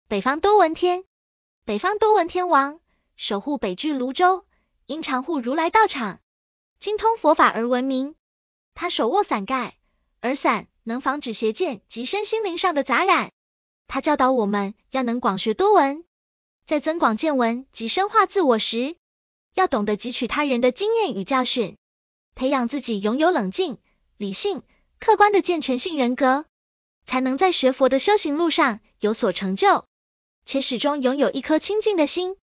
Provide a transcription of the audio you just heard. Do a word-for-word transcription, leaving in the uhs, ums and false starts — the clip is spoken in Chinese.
北方多闻天，北方多闻天王，守护北距泸州，因常护如来道场，精通佛法而闻名。他手握伞盖，而伞能防止邪见及身心灵上的杂染。他教导我们要能广学多闻，在增广见闻及深化自我时，要懂得汲取他人的经验与教训，培养自己拥有冷静、理性、客观的健全性人格，才能在学佛的修行路上有所成就，且始终拥有一颗清净的心。